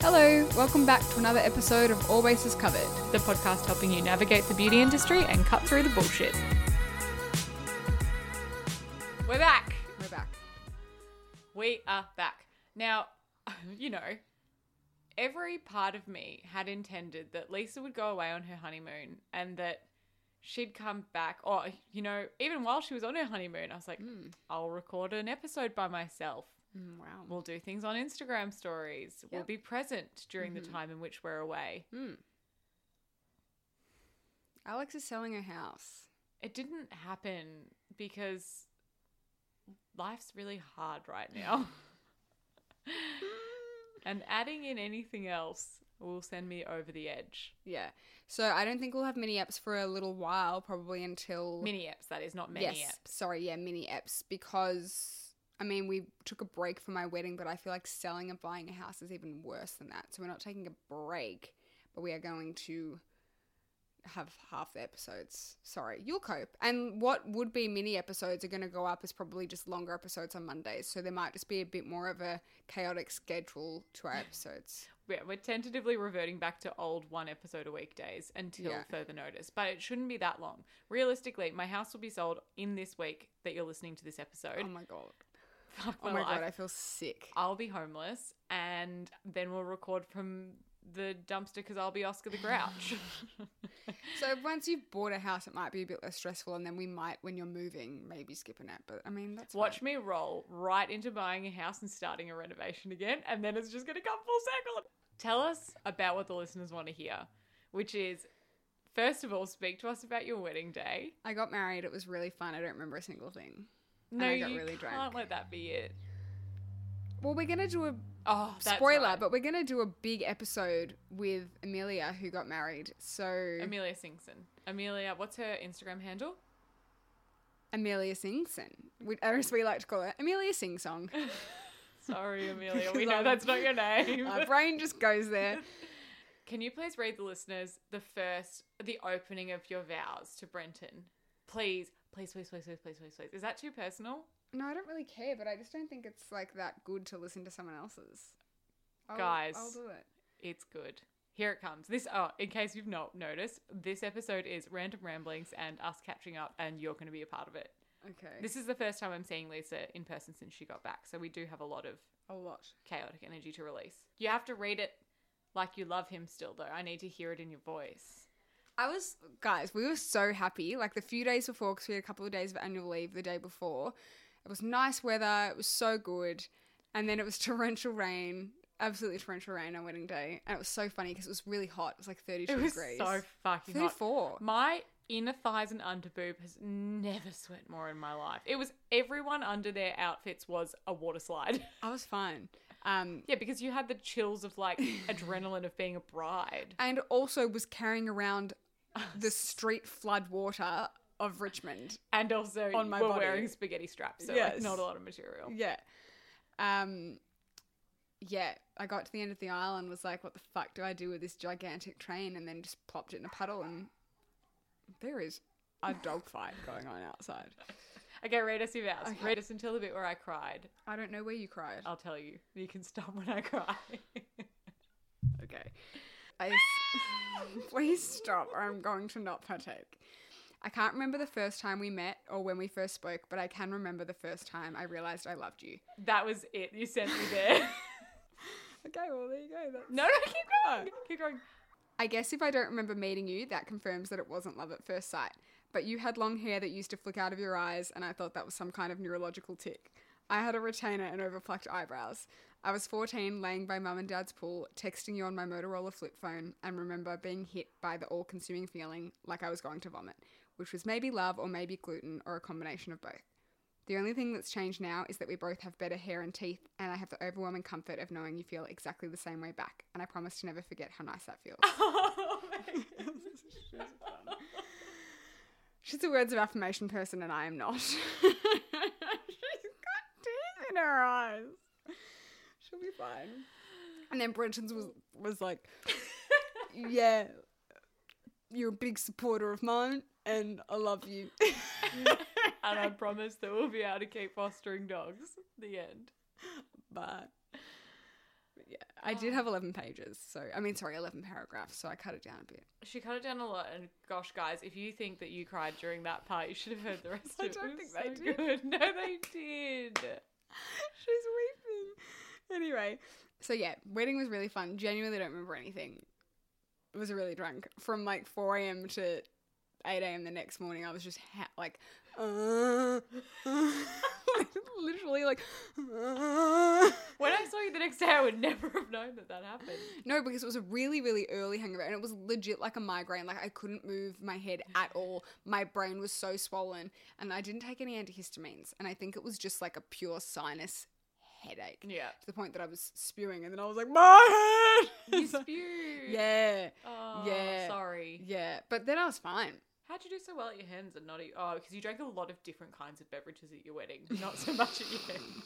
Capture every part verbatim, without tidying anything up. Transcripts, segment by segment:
Hello, welcome back to another episode of All Bases Covered. The podcast helping you navigate the beauty industry and cut through the bullshit. We're back. We're back. We are back. Now, you know, every part of me had intended that Lisa would go away on her honeymoon and that she'd come back, or, you know, even while she was on her honeymoon, I was like, mm. I'll record an episode by myself. Mm, wow. We'll do things on Instagram stories. Yep. We'll be present during mm-hmm. the time in which we're away. Mm. Alex is selling her house. It didn't happen because life's really hard right now. And adding in anything else will send me over the edge. Yeah. So I don't think we'll have mini eps for a little while, probably until... Mini eps, that is, not many yes. eps. Sorry, yeah, mini eps, because... I mean, we took a break for my wedding, but I feel like selling and buying a house is even worse than that. So we're not taking a break, but we are going to have half the episodes. Sorry, you'll cope. And what would be mini episodes are going to go up is probably just longer episodes on Mondays. So there might just be a bit more of a chaotic schedule to our episodes. Yeah, we're tentatively reverting back to old one episot a week days until yeah. further notice. But it shouldn't be that long. Realistically, my house will be sold in this week that you're listening to this episode. Oh my God. Fuck oh my, my life. God, I feel sick. I'll be homeless, and then we'll record from the dumpster because I'll be Oscar the Grouch. So once you've bought a house, it might be a bit less stressful, and then we might, when you're moving, maybe skip a nap. But I mean, that's Watch fine. me roll right into buying a house and starting a renovation again, and then it's just going to come full circle. Tell us about what the listeners want to hear, which is, first of all, speak to us about your wedding day. I got married. It was really fun. I don't remember a single thing. No, I got you really can't drunk. let that be it. Well, we're going to do a oh, that's spoiler, right. but we're going to do a big episode with Amelia, who got married. So Amelia Singson. Amelia, what's her Instagram handle? Amelia Singson. We, as we like to call her, Amelia Sing Song. Sorry, Amelia. We know that's not your name. Our brain just goes there. Can you please read the listeners the first, the opening of your vows to Brenton? Please. Please, please, please, please, please, please, please. Is that too personal? No, I don't really care, but I just don't think it's like that good to listen to someone else's. I'll, Guys, I'll do it. It's good. Here it comes. This, oh, in case you've not noticed, this episode is random ramblings and us catching up, and you're going to be a part of it. Okay. This is the first time I'm seeing Lisa in person since she got back, so we do have a lot of a lot chaotic energy to release. You have to read it like you love him still, though. I need to hear it in your voice. I was, guys, we were so happy. Like the few days before, because we had a couple of days of annual leave the day before. It was nice weather. It was so good. And then it was torrential rain, absolutely torrential rain on wedding day. And it was so funny because it was really hot. It was like thirty-two it was degrees. so fucking thirty-four. Hot. My inner thighs and under boob has never sweat more in my life. It was, everyone under their outfits was a water slide. I was fine. Um, yeah, because you had the chills of like adrenaline of being a bride. And also was carrying around the street flood water of Richmond. And also on my we're body. wearing spaghetti straps, so yes. like not a lot of material. Yeah. Um, yeah, I got to the end of the aisle and was like, what the fuck do I do with this gigantic train? And then just plopped it in a puddle, and there is a dogfight going on outside. Okay, read us your vows. Okay. Read us until the bit where I cried. I don't know where you cried. I'll tell you. You can stop when I cry. Okay. I, please stop or I'm going to not partake. I can't remember the first time we met or when we first spoke, but I can remember the first time I realised I loved you. That was it. You sent me there. Okay, well, there you go. That's... No, no, keep going. Keep going. I guess if I don't remember meeting you, that confirms that it wasn't love at first sight. But you had long hair that used to flick out of your eyes, and I thought that was some kind of neurological tic. I had a retainer and overplucked eyebrows. I was fourteen, laying by mum and dad's pool, texting you on my Motorola flip phone, and remember being hit by the all-consuming feeling like I was going to vomit, which was maybe love or maybe gluten or a combination of both. The only thing that's changed now is that we both have better hair and teeth, and I have the overwhelming comfort of knowing you feel exactly the same way back, and I promise to never forget how nice that feels. Oh, my God. She's a words of affirmation person, and I am not. She's got tears in her eyes. She'll be fine. And then Brenton's was, was like, yeah, you're a big supporter of mine, and I love you. And I promise that we'll be able to keep fostering dogs. The end. But Yeah, I did have eleven pages. So, I mean, sorry, eleven paragraphs. So I cut it down a bit. She cut it down a lot, and gosh, guys, if you think that you cried during that part, you should have heard the rest I of it. don't It was think they so did. good. No, they did. She's weeping. Anyway, so yeah, wedding was really fun. Genuinely don't remember anything. I was really drunk. From like four a.m. to eight a.m. the next morning, I was just ha- like, uh, uh, literally like, uh. When I saw you the next day, I would never have known that that happened. No, because it was a really, really early hangover and it was legit like a migraine. Like I couldn't move my head at all. My brain was so swollen and I didn't take any antihistamines. And I think it was just like a pure sinus headache. Yeah. To the point that I was spewing and then I was like, my head! You spewed. Yeah. Oh, Yeah. sorry. Yeah. But then I was fine. How'd you do so well at your hens and not at... Oh, because you drank a lot of different kinds of beverages at your wedding, not so much at your hens.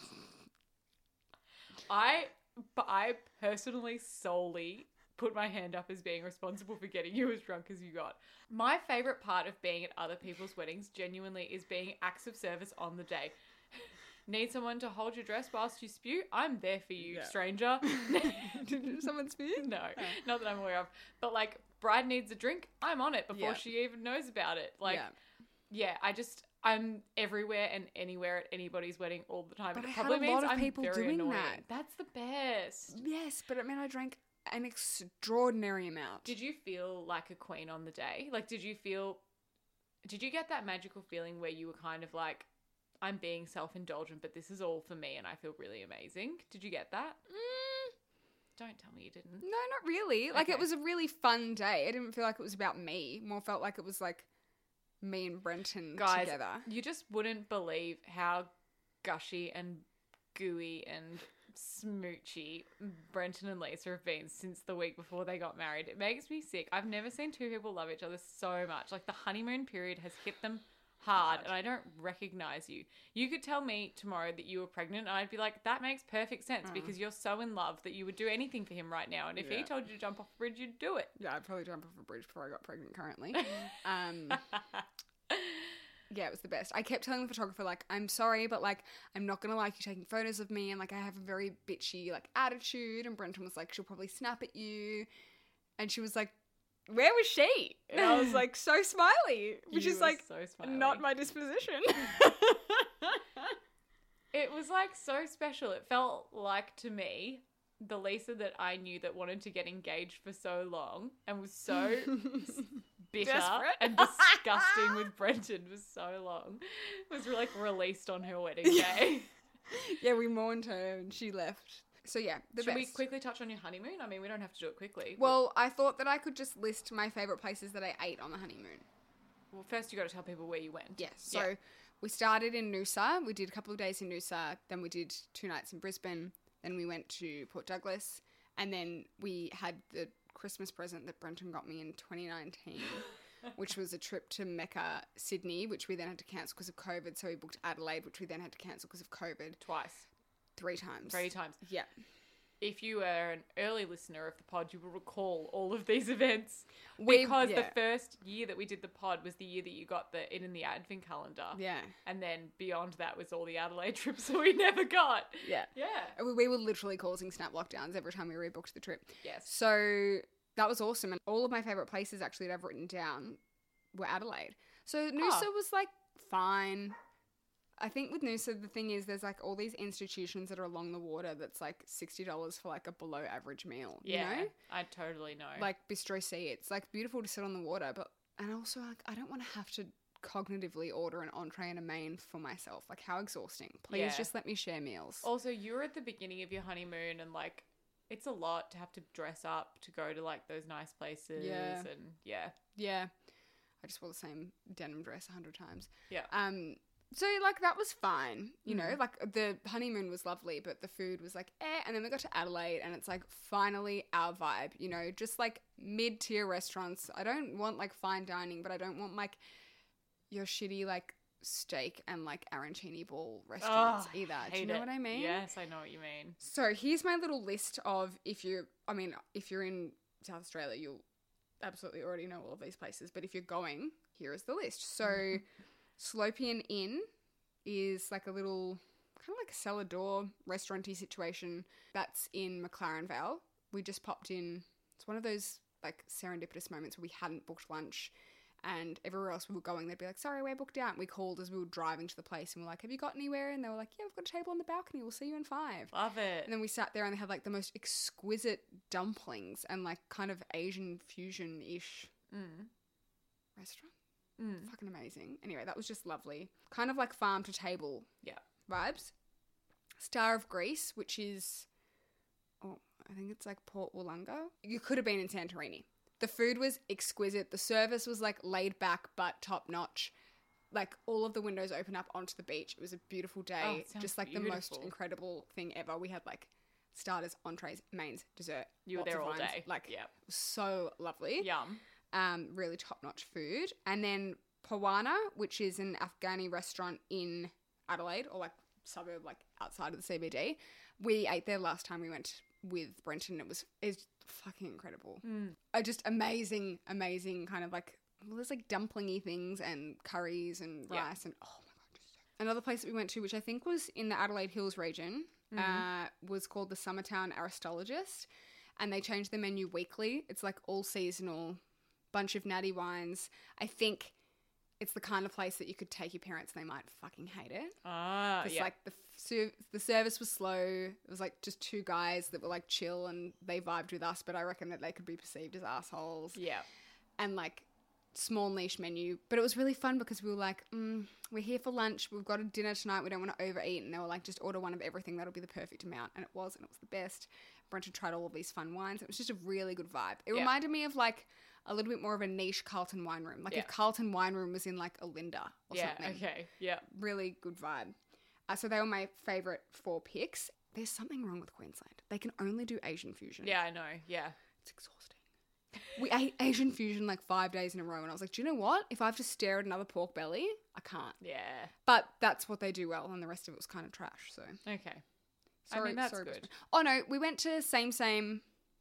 I, but I personally solely put my hand up as being responsible for getting you as drunk as you got. My favourite part of being at other people's weddings, genuinely, is being acts of service on the day. Need someone to hold your dress whilst you spew? I'm there for you, Yeah. stranger. Did someone spew? No, not that I'm aware of. But like, bride needs a drink, I'm on it before Yeah. she even knows about it. Like, Yeah. yeah, I just, I'm everywhere and anywhere at anybody's wedding all the time. But and I it had probably a means lot of I'm people very doing annoying. that. That's the best. Yes, but I mean, I drank an extraordinary amount. Did you feel like a queen on the day? Like, did you feel, did you get that magical feeling where you were kind of like, I'm being self-indulgent, but this is all for me and I feel really amazing? Did you get that? Mm, Don't tell me you didn't. no, not really. Like, Okay. it was a really fun day. I didn't feel like it was about me. More felt like it was like me and Brenton Guys, together. you just wouldn't believe how gushy and gooey and smoochy Brenton and Lisa have been since the week before they got married. It makes me sick. I've never seen two people love each other so much. Like, the honeymoon period has hit them hard, and I don't recognize you. You could tell me tomorrow that you were pregnant, and I'd be like, that makes perfect sense, Mm. because you're so in love that you would do anything for him right now. And if he Yeah. told you to jump off a bridge, you'd do it. Yeah, I'd probably jump off a bridge before I got pregnant currently. um, yeah, it was the best. I kept telling the photographer, like, I'm sorry, but, like, I'm not going to like you taking photos of me, and, like, I have a very bitchy, like, attitude, and Brenton was like, she'll probably snap at you. And she was like, where was she? And I was like, so smiley, which You is were like so smiley. not my disposition. It was like so special. It felt like, to me, the Lisa that I knew that wanted to get engaged for so long and was so bitter Desperate. and disgusting with Brenton for so long was like released on her wedding day. Yeah, we mourned her and she left. So yeah, the Should we best. quickly touch on your honeymoon? I mean, we don't have to do it quickly. but- Well, I thought that I could just list my favourite places that I ate on the honeymoon. well, first you got to tell people where you went. Yes. So Yeah. we started in Noosa. We did a couple of days in Noosa. Then we did two nights in Brisbane. Then we went to Port Douglas. And then we had the Christmas present that Brenton got me in twenty nineteen, which was a trip to Mecca, Sydney, which we then had to cancel because of COVID. So we booked Adelaide, which we then had to cancel because of COVID Twice. three times. Three times. Yeah. If you are an early listener of the pod, you will recall all of these events. We- Because yeah. the first year that we did the pod was the year that you got the it in the advent calendar. Yeah. And then beyond that was all the Adelaide trips that we never got. Yeah. Yeah. We- We were literally causing snap lockdowns every time we rebooked the trip. Yes. So that was awesome. And all of my favourite places actually that I've written down were Adelaide. So Noosa Oh. was like fine. I think with Noosa, the thing is there's like all these institutions that are along the water that's like sixty dollars for like a below average meal. Yeah. You know? I totally know. Like Bistro C. It's like beautiful to sit on the water, but, and also like I don't want to have to cognitively order an entree and a main for myself. Like how exhausting. Please Yeah. just let me share meals. Also, you were at the beginning of your honeymoon and like it's a lot to have to dress up to go to like those nice places. Yeah. And yeah. Yeah. I just wore the same denim dress a hundred times. Yeah. Um, so like that was fine, you know, Mhm. like the honeymoon was lovely, but the food was like eh. And then we got to Adelaide, and it's like finally our vibe, you know, just like mid tier restaurants. I don't want like fine dining, but I don't want like your shitty like steak and like arancini ball restaurants Oh, either. Do you hate know it. what I mean? Yes, I know what you mean. So here's my little list of if you, I mean, if you're in South Australia, you'll absolutely already know all of these places. But if you're going, here is the list. So Slopian Inn is like a little kind of like a cellar door restaurant-y situation that's in McLaren Vale. We just popped in. It's one of those like serendipitous moments where we hadn't booked lunch, and everywhere else we were going, they'd be like, sorry, we're booked out. And we called as we were driving to the place and we're like, have you got anywhere? And they were like, yeah, we've got a table on the balcony. We'll see you in five. Love it. And then we sat there and they had like the most exquisite dumplings and like kind of Asian fusion-ish Mm. restaurant. Mm. Fucking amazing. Anyway, that was just lovely. Kind of like farm to table Yeah. vibes. Star of Greece, which is, oh, I think it's like Port Wollonga. You could have been in Santorini. The food was exquisite. The service was like laid back but top notch. Like all of the windows open up onto the beach. It was a beautiful Oh, day. it sounds Just like the beautiful. most incredible thing ever. We had like starters, entrees, mains, dessert. You were lots there of all wines. day. Like, yeah. it was so lovely. Yum. Um, really top notch food. And then Pawana, which is an Afghani restaurant in Adelaide, or like suburb like outside of the C B D. We ate there last time we went with Brenton. It was it's fucking incredible. Mm. Uh, just amazing, amazing kind of like, well, there's like dumplingy things and curries and Yeah. rice and oh my god. Just so. Another place that we went to, which I think was in the Adelaide Hills region, Mhm. uh, was called the Summertown Aristologist, and they change the menu weekly. It's like all seasonal, bunch of natty wines. I think it's the kind of place that you could take your parents and they might fucking hate it. Ah, Because yeah. like the ser- the service was slow. It was like just two guys that were like chill and they vibed with us, but I reckon that they could be perceived as assholes. yeah. And like small niche menu, but it was really fun because we were like, mm, we're here for lunch. We've got a dinner tonight. We don't want to overeat. And they were like, just order one of everything. That'll be the perfect amount. And it was, and it was the best. Brenton tried all of these fun wines. It was just a really good vibe. It Yeah. reminded me of like a little bit more of a niche Carlton wine room. Like Yeah. if Carlton wine room was in like a Linda or Yeah. something. Okay. Yeah. Really good vibe. Uh, so they were my favourite four picks. There's something wrong with Queensland. They can only do Asian fusion. Yeah, I know. Yeah. It's exhausting. We ate Asian fusion like five days in a row and I was like, do you know what? If I have to stare at another pork belly, I can't. Yeah. But that's what they do well and the rest of it was kind of trash. So Okay. sorry, I mean, that's sorry, good. Brisbane. Oh no, we went to Same Same,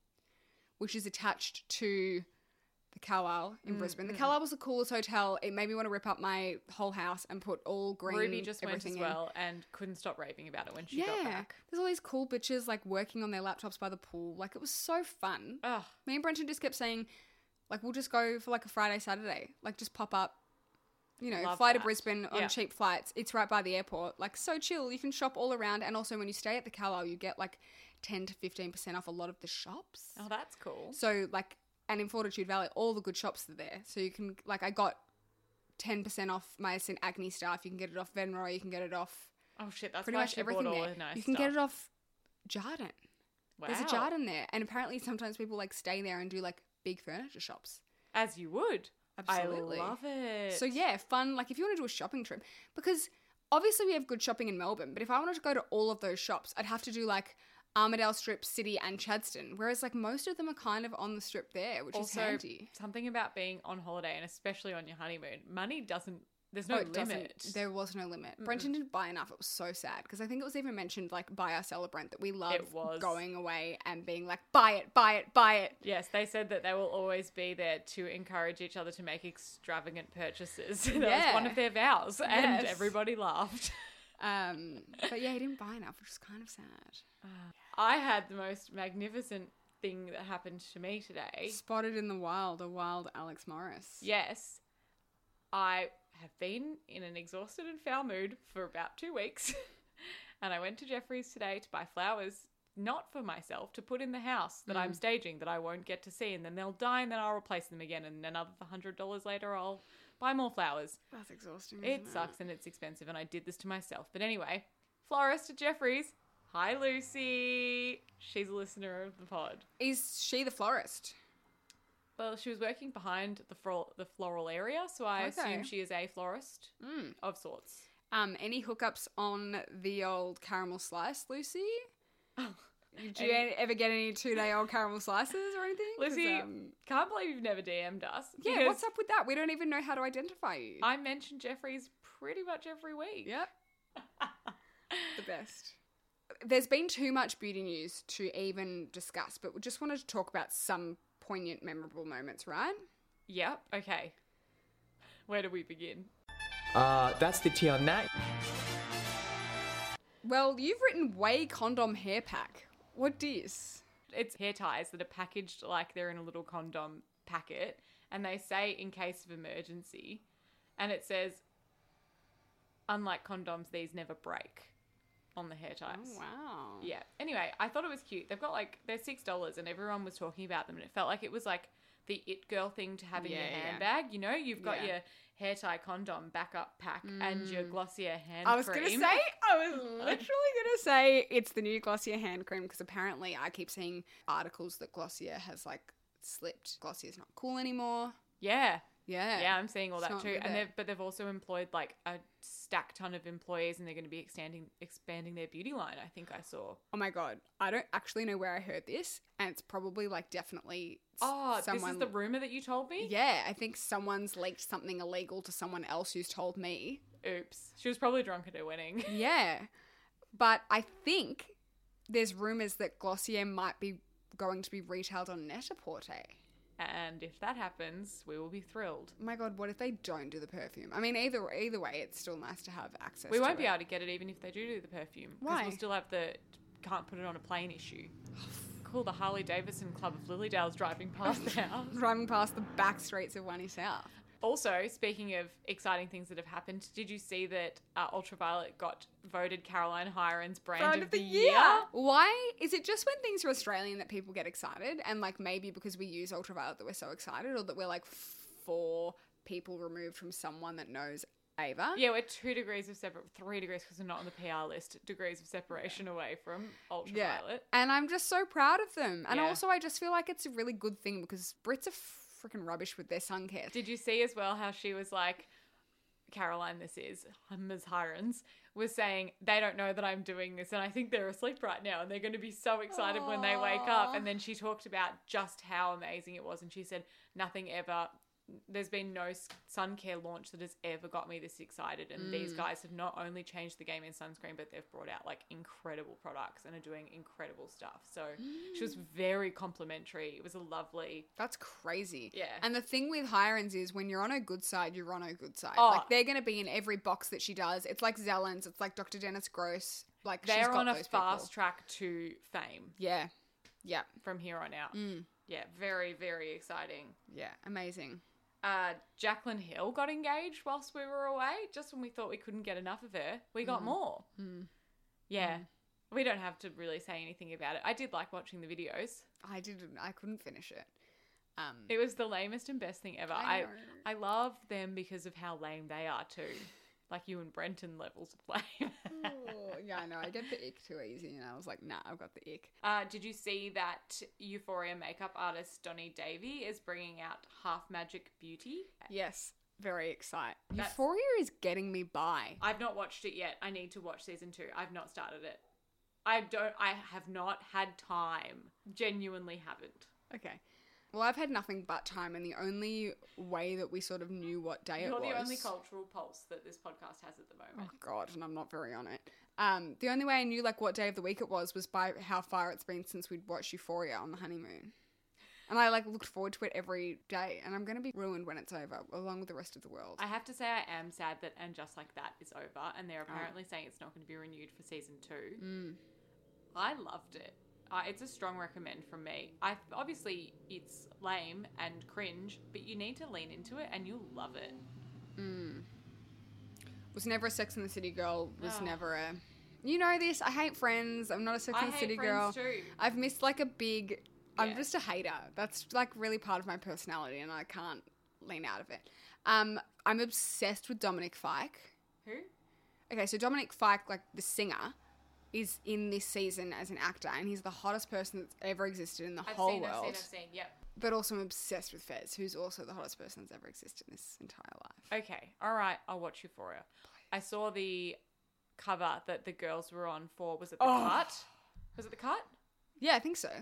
which is attached to the Carlisle in Mm, Brisbane. The mm. Carlisle was the coolest hotel. It made me want to rip up my whole house and put all green Ruby just went as everything in. well and couldn't stop raving about it when she Yeah, got back. there's all these cool bitches like working on their laptops by the pool. Like it was so fun. Ugh. Me and Brenton just kept saying, like, we'll just go for like a Friday, Saturday. Like just pop up, you know, Love fly to that. Brisbane on Yeah. cheap flights. It's right by the airport. Like so chill. You can shop all around. And also when you stay at the Carlisle, you get like ten to fifteen percent off a lot of the shops. Oh, that's cool. So like, and in Fortitude Valley, all the good shops are there. So you can, like, I got ten percent off my Saint Agnes stuff. You can get it off Venro. You can get it off Oh shit, that's pretty why much she everything bought all there. the nice You can stuff. get it off Jardin. Wow. There's a Jardin there. And apparently sometimes people like stay there and do like big furniture shops. As you would. Absolutely. I love it. So yeah, fun. Like if you want to do a shopping trip, because obviously we have good shopping in Melbourne, but if I wanted to go to all of those shops, I'd have to do like Armidale Strip, City and Chadstone, whereas like most of them are kind of on the strip there, which also, is handy. something about being on holiday and especially on your honeymoon, money doesn't, there's no Oh, it doesn't- limit. There was no limit. Brenton didn't buy enough. It was so sad because I think it was even mentioned like by our celebrant that we love It was. going away and being like, buy it, buy it, buy it. Yes, they said that they will always be there to encourage each other to make extravagant purchases. that Yeah. was one of their vows, and Yes. everybody laughed. Um, but yeah, he didn't buy enough, which is kind of sad. I had the most magnificent thing that happened to me today. Spotted in the wild, a wild Alex Morris. Yes, I have been in an exhausted and foul mood for about two weeks. And I went to Jeffrey's today to buy flowers, not for myself, to put in the house that I'm staging that I won't get to see. And then they'll die and then I'll replace them again. And another one hundred dollars later, I'll buy more flowers. That's exhausting. It isn't sucks and it's expensive. And I did this to myself. But anyway, florist at Jeffrey's. Hi, Lucy. She's a listener of the pod. Is she the florist? Well, she was working behind the flo- the floral area, so I Okay. assume she is a florist Mm. of sorts. Um, any hookups on the old caramel slice, Lucy? Did you Any- ever get any two-day-old caramel slices or anything? 'Cause, Lucy, um, can't believe you've never D M'd us. yeah, because what's up with that? We don't even know how to identify you. I mention Jeffrey's pretty much every week. Yep. The best. There's been too much beauty news to even discuss, but we just wanted to talk about some poignant, memorable moments, right? Yep. Okay. Where do we begin? Uh, that's the tea on that. Well, you've written Way Condom Hair Pack. What dis? It's hair ties that are packaged like they're in a little condom packet, and they say in case of emergency, and it says, unlike condoms, these never break on the hair ties. Oh, wow. Yeah. Anyway, I thought it was cute. They've got like, they're six dollars and everyone was talking about them, and it felt like it was like the it girl thing to have in Yeah, your yeah. handbag. You know, you've got Yeah. your hair tie condom backup pack and your Glossier hand I was cream. going to say, I was literally going to say it's the new Glossier hand cream, because apparently I keep seeing articles that Glossier has like slipped. Glossier's not cool anymore. Yeah. Yeah. Yeah, I'm seeing all It's that not too. good And there. they've but they've also employed like a stack ton of employees, and they're going to be expanding expanding their beauty line, I think I saw. Oh my God. I don't actually know where I heard this, and it's probably like definitely s- Oh, someone. this is the rumor that you told me? Yeah, I think someone's leaked something illegal to someone else who's told me. Oops. She was probably drunk at her wedding. Yeah. But I think there's rumours that Glossier might be going to be retailed on Net-a-Porter. And if that happens, we will be thrilled. Oh my God, what if they don't do the perfume? I mean, either either way, it's still nice to have access We to won't be it. able to get it even if they do do the perfume. Because Why? we'll still have the can't put it on a plane issue. Cool, the Harley Davidson Club of Lilydale's driving past the house. Driving past the back streets of Wani South. Also, speaking of exciting things that have happened, did you see that uh, Ultraviolet got voted Caroline Hiren's brand, of, the, year? Why? Is it just when things are Australian that people get excited? And like maybe because we use Ultraviolet that we're so excited, or that we're like four people removed from someone that knows Ava? Yeah, we're two degrees of separate, three degrees because we're not on the P R list, degrees of separation away from Ultraviolet. And I'm just so proud of them. And Yeah. also, I just feel like it's a really good thing, because Brits are freaking rubbish with their sun care. Did you see as well how she was like, Caroline, this is, Miz Hirons, was saying, they don't know that I'm doing this and I think they're asleep right now and they're going to be so excited when they wake up. Aw. And then she talked about just how amazing it was. And she said, nothing ever, there's been no s- sun care launch that has ever got me this excited. And these guys have not only changed the game in sunscreen, but they've brought out like incredible products and are doing incredible stuff. So she was very complimentary. It was a lovely, That's crazy. Yeah. And the thing with Hirons is when you're on a good side, you're on a good side. Oh. Like they're going to be in every box that she does. It's like Zellens. It's like Doctor Dennis Gross. Like she's they're got on a those fast people. track to fame Yeah. Yeah. from here on out. Mm. Yeah, very, very exciting. Yeah. Amazing. Uh, Jacqueline Hill got engaged whilst we were away, just when we thought we couldn't get enough of her. We got more. Mm. Yeah. We don't have to really say anything about it. I did like watching the videos. I didn't, I couldn't finish it. Um, It was the lamest and best thing ever. I I know. I love them because of how lame they are too. Like you and Brenton levels of lame. oh, yeah, I know. I get the ick too easy, and I was like, nah, I've got the ick. Uh, did you see that Euphoria makeup artist Donny Davy is bringing out Half Magic Beauty? Yes. Very excited. That's- Euphoria is getting me by. I've not watched it yet. I need to watch season two. I've not started it. I don't. I have not had time. Genuinely haven't. Okay. Well, I've had nothing but time, and the only way that we sort of knew what day You're it was... the only cultural pulse that this podcast has at the moment. Oh, God, and I'm not very on it. Um, the only way I knew, like, what day of the week it was was by how far it's been since we'd watched Euphoria on the honeymoon. And I, like, looked forward to it every day, and I'm going to be ruined when it's over, along with the rest of the world. I have to say I am sad that And Just Like That is over, and they're apparently saying it's not going to be renewed for season two. Mm. I loved it. Uh, it's a strong recommend from me. I obviously it's lame and cringe, but you need to lean into it, and you'll love it. Mm. Was never a Sex and the City girl. Was Oh. never a... You know this. I hate Friends. I'm not a Sex I and the hate City Friends girl. too. I've missed, like, a big... I'm Yeah. just a hater. That's, like, really part of my personality, and I can't lean out of it. Um, I'm obsessed with Dominic Fike. Who? Okay, so Dominic Fike, like, the singer, is in this season as an actor, and he's the hottest person that's ever existed in the I've whole seen, world. I've seen, I've seen. Yep. But also I'm obsessed with Fez, who's also the hottest person that's ever existed in this entire life. Okay, all right. I'll watch Euphoria. I saw the cover that the girls were on for. Was it the Oh. cut? Was it the cut? Yeah, I think so.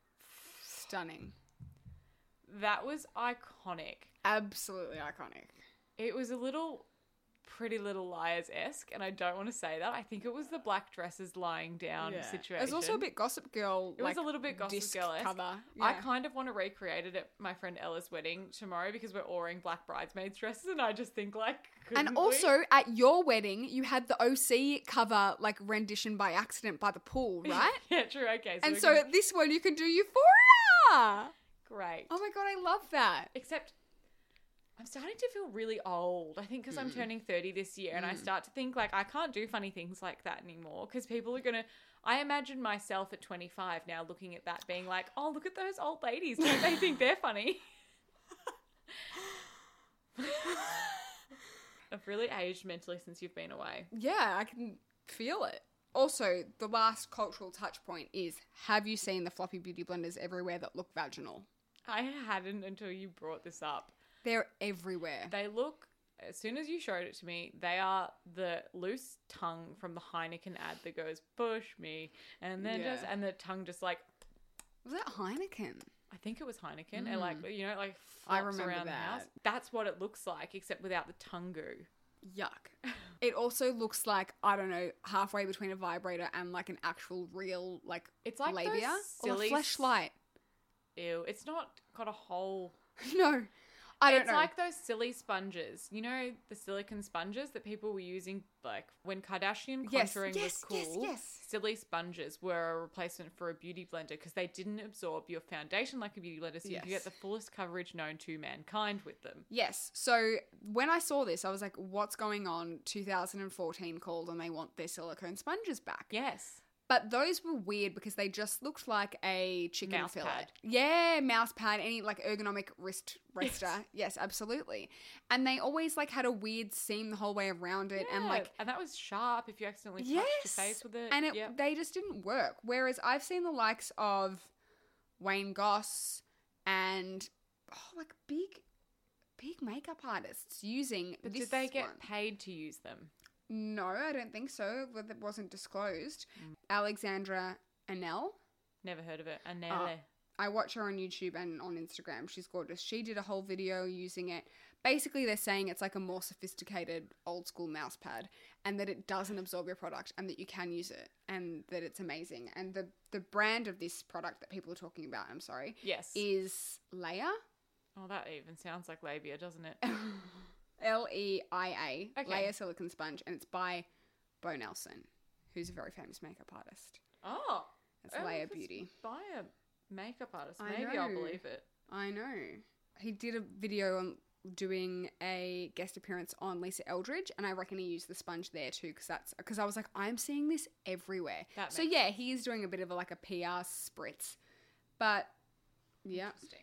Stunning. That was iconic. Absolutely iconic. It was a little Pretty Little Liars-esque, and I don't want to say that. I think it was the black dresses lying down Yeah. situation. It was also a bit Gossip Girl. It like, was a little bit Gossip disc Girl-esque. cover. I Yeah. kind of want to recreate it at my friend Ella's wedding tomorrow because we're all wearing black bridesmaids dresses, and I just think like, couldn't And we? also at your wedding, you had the O C cover like rendition by accident by the pool, right? yeah, true. Okay, and we're so gonna- at this one, you can do Euphoria. great. Oh my god, I love that. Except I'm starting to feel really old. I think because Mm. I'm turning thirty this year, and I start to think like I can't do funny things like that anymore because people are gonna. I imagine myself at twenty-five now looking at that, being like, "Oh, look at those old ladies! Don't they think they're funny?" I've really aged mentally since you've been away. Yeah, I can feel it. Also, the last cultural touch point is: have you seen the floppy beauty blenders everywhere that look vaginal? I hadn't until you brought this up. They're everywhere. They look, as soon as you showed it to me, they are the loose tongue from the Heineken ad that goes, push me, and then Yeah. just, and the tongue just like, Was that Heineken? I think it was Heineken, and like, you know, like I flops remember around the house. that. That's what it looks like, except without the tongue goo. Yuck. It also looks like, I don't know, halfway between a vibrator and like an actual real like It's like labia those or a silly fleshlight. Ew, it's not got a hole. No. I don't It's know. like those silly sponges. You know, the silicone sponges that people were using, like, when Kardashian Yes, contouring yes, was yes, cool. yes. Silly sponges were a replacement for a beauty blender because they didn't absorb your foundation like a beauty blender, so you could Yes. get the fullest coverage known to mankind with them. Yes. So when I saw this, I was like, what's going on? two thousand fourteen called and they want their silicone sponges back. Yes. But those were weird because they just looked like a chicken Mouse fillet. pad. Yeah, mouse pad, any like ergonomic wrist rester. Yes, absolutely. And they always like had a weird seam the whole way around it, and Yeah, like and that was sharp if you accidentally touched yes, your face with it. and it Yep. they just didn't work. Whereas I've seen the likes of Wayne Goss and oh, like big, big makeup artists using But this did they get one. paid to use them? No, I don't think so. But it wasn't disclosed. Mm. Alexandra Anel. Never heard of it. Oh, Anele. I watch her on YouTube and on Instagram. She's gorgeous. She did a whole video using it. Basically, they're saying it's like a more sophisticated old school mouse pad and that it doesn't absorb your product and that you can use it and that it's amazing. And the, the brand of this product that people are talking about, I'm sorry, Yes. is Leia. Oh, that even sounds like labia, doesn't it? L E I A. Okay. Leia Silicone Sponge. And it's by Bo Nelson, who's a very famous makeup artist. Oh. It's Oh, Leia if it's Beauty. By a makeup artist. I Maybe I'll know. believe it. I know. He did a video on doing a guest appearance on Lisa Eldridge, and I reckon he used the sponge there too, because that's because I was like, I'm seeing this everywhere. That so makes yeah, he is doing a bit of a, like a P R spritz, but yeah, Interesting.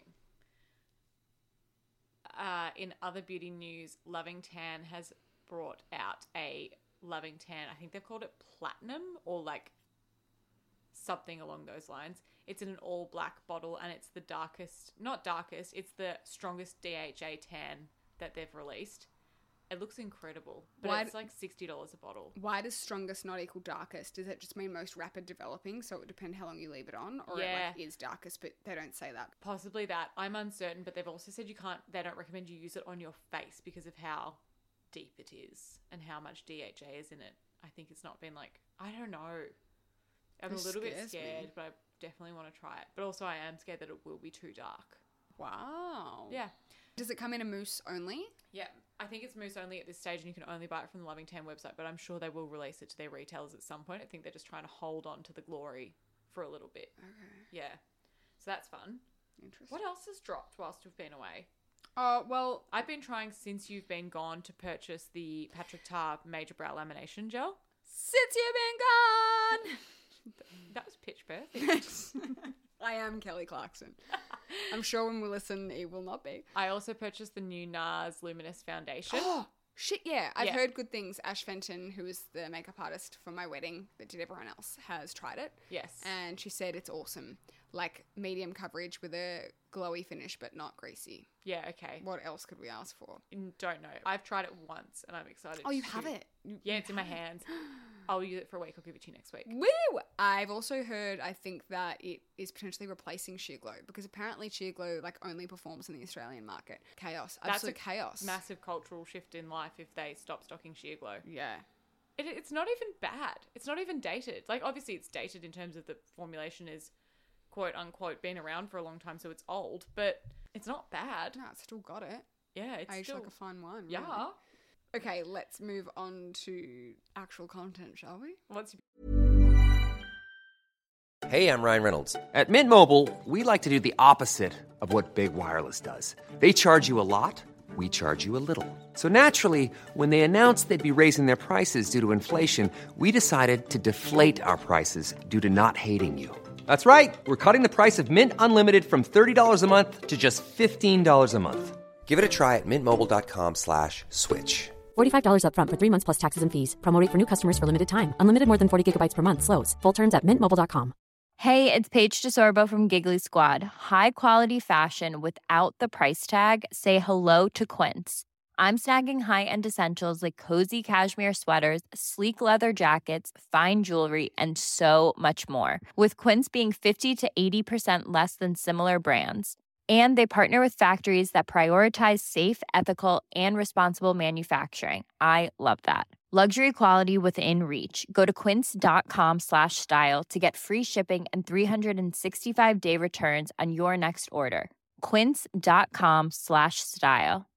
Uh, in other beauty news, Loving Tan has brought out a Loving Tan. I think they've called it Platinum or like something along those lines. It's in an all black bottle and it's the darkest, not darkest, it's the strongest D H A tan that they've released. It looks incredible, but Why it's d- like sixty dollars a bottle. why does strongest not equal darkest? Does that just mean most rapid developing? So it would depend how long you leave it on, or it Yeah. like is darkest, but they don't say that. Possibly that. I'm uncertain, but they've also said you can't, they don't recommend you use it on your face because of how deep it is and how much D H A is in it. I think it's not been like, I don't know. I'm This a little bit scares me. scared, but I definitely want to try it. But also I am scared that it will be too dark. Wow. Yeah. Does it come in a mousse only? Yeah. I think it's mousse only at this stage and you can only buy it from the Loving Tan website, but I'm sure they will release it to their retailers at some point. I think they're just trying to hold on to the glory for a little bit. Okay. Yeah. So that's fun. Interesting. What else has dropped whilst we've been away? Oh, well, I've been trying since you've been gone to purchase the Patrick Tar Major Brow Lamination Gel. since you've been gone. That was pitch perfect. I am Kelly Clarkson. I'm sure when we listen, it will not be. I also purchased the new NARS Luminous Foundation. Oh, shit, yeah. I've Yeah. heard good things. Ash Fenton, who was the makeup artist for my wedding that did everyone else, has tried it. Yes. And she said it's awesome. Like medium coverage with a glowy finish, but not greasy. Yeah, okay. What else could we ask for? N- Don't know. I've tried it once and I'm excited. Oh, you to- have it? You- Yeah, you it's in my have it? hands. I'll use it for a week. I'll give it to you next week. Woo! I've also heard, I think, that it is potentially replacing Sheer Glow because apparently Sheer Glow like only performs in the Australian market. Chaos. That's Absolute a chaos. Massive cultural shift in life if they stop stocking Sheer Glow. Yeah. It, it's not even bad. It's not even dated. Like, obviously it's dated in terms of the formulation is quote unquote been around for a long time, so it's old, but it's not bad. No, it's still got it. Yeah, it's Aged still like a fine wine. yeah. Really. Okay, let's move on to actual content, shall we? What's Hey, I'm Ryan Reynolds. At Mint Mobile, we like to do the opposite of what Big Wireless does. They charge you a lot, we charge you a little. So naturally, when they announced they'd be raising their prices due to inflation, we decided to deflate our prices due to not hating you. That's right. We're cutting the price of Mint Unlimited from thirty dollars a month to just fifteen dollars a month. Give it a try at mintmobile.com slash switch. forty-five dollars up front for three months plus taxes and fees. Promo rate for new customers for limited time. Unlimited more than forty gigabytes per month slows. Full terms at mint mobile dot com. Hey, it's Paige DeSorbo from Giggly Squad. High quality fashion without the price tag. Say hello to Quince. I'm snagging high-end essentials like cozy cashmere sweaters, sleek leather jackets, fine jewelry, and so much more. With Quince being fifty to eighty percent less than similar brands. And they partner with factories that prioritize safe, ethical, and responsible manufacturing. I love that. Luxury quality within reach. Go to quince.com slash style to get free shipping and three sixty-five day returns on your next order. Quince.com slash style.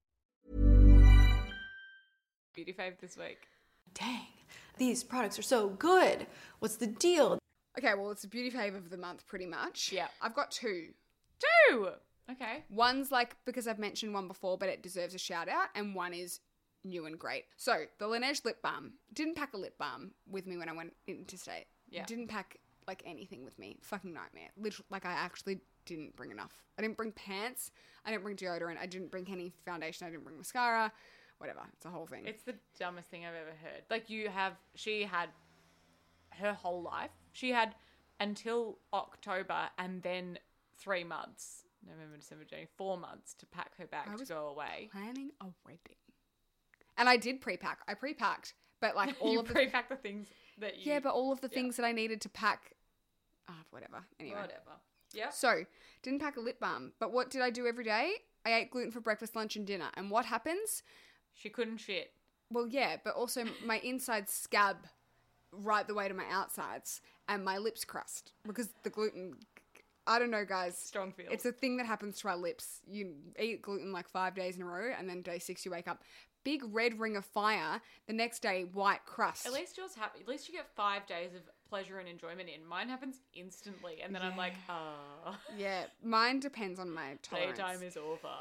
beauty fave this week? Dang, these products are so good. What's the deal? Okay, well, it's a beauty fave of the month, pretty much. Yeah. I've got two. Two! Okay. One's like, because I've mentioned one before, but it deserves a shout out, and one is new and great. So, the Laneige lip balm. Didn't pack a lip balm with me when I went interstate. Yeah. Didn't pack, like, anything with me. Fucking nightmare. Literally, like, I actually didn't bring enough. I didn't bring pants. I didn't bring deodorant. I didn't bring any foundation. I didn't bring mascara. Whatever. It's a whole thing. It's the dumbest thing I've ever heard. Like, you have, she had her whole life. She had until October and then three months. November, December, January, four months to pack her bag I to was go away. planning a wedding. And I did pre-pack. I pre-packed. But, like, all you of the... pre-pack the things that you... Yeah, but all of the yeah. things that I needed to pack... Ah, whatever. Anyway. Whatever. Yeah. So, didn't pack a lip balm. But what did I do every day? I ate gluten for breakfast, lunch, and dinner. And what happens? She couldn't shit. Well, yeah, but also my insides scab right the way to my outsides, and my lips crust because the gluten. I don't know, guys. Strong feels. It's a thing that happens to our lips. You eat gluten like five days in a row, and then day six you wake up, big red ring of fire. The next day, white crust. At least yours happen. At least you get five days of pleasure and enjoyment in. Mine happens instantly, and then I'm like, ah. Yeah, mine depends on my tolerance. Daytime is over.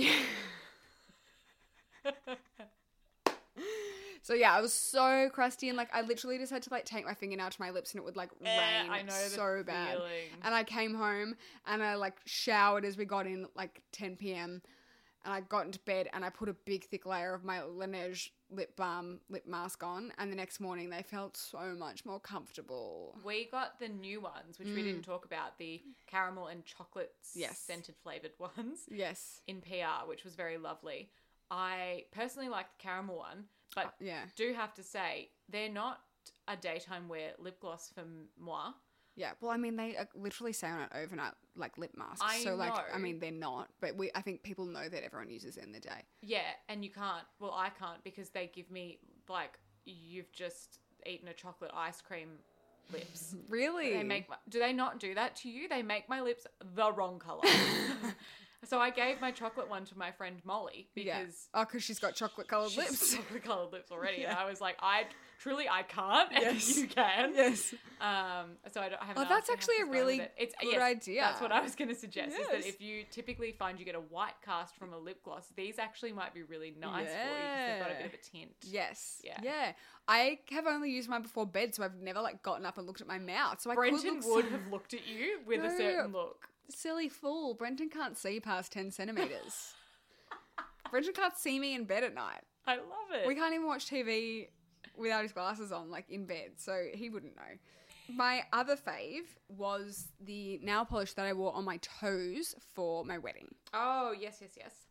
So yeah, I was so crusty, and like I literally just had to like take my fingernail to my lips, and it would like Eh, rain I know the so bad. feeling. And I came home and I like showered as we got in at like ten p.m. and I got into bed and I put a big thick layer of my Laneige lip balm lip mask on, and the next morning they felt so much more comfortable. We got the new ones, which we didn't talk about, the caramel and chocolate Yes. scented flavored ones Yes. in P R, which was very lovely. I personally like the caramel one, but Uh, yeah. do have to say they're not a daytime wear lip gloss for moi. Yeah, well, I mean, they uh, literally say on it overnight, like lip masks. I so, like, know. I mean, they're not, but we, I think people know that everyone uses it in the day. Yeah, and you can't. Well, I can't because they give me like you've just eaten a chocolate ice cream lips. Really? They make my, do they not do that to you? They make my lips the wrong color. So I gave my chocolate one to my friend Molly because Yeah. Oh, because she's got chocolate coloured lips. chocolate colored lips already, and I was like, I truly I can't, and Yes. you can. Yes. Um. So I, don't, I haven't. Oh, asked that's her how actually she's a going really with it. It's, good yes, idea. That's what I was going to suggest. Is Yes. that if you typically find you get a white cast from a lip gloss, these actually might be really nice for you because they've got a bit of a tint. Yes. Yeah. Yeah. I have only used mine before bed, so I've never like gotten up and looked at my mouth. So I Brenton could look would so- have looked at you with a No. certain look. silly fool. Brenton can't see past ten centimeters. Brenton can't see me in bed at night. I love it. We can't even watch T V without his glasses on, like in bed, so he wouldn't know. My other fave was the nail polish that I wore on my toes for my wedding. Oh yes, yes, yes.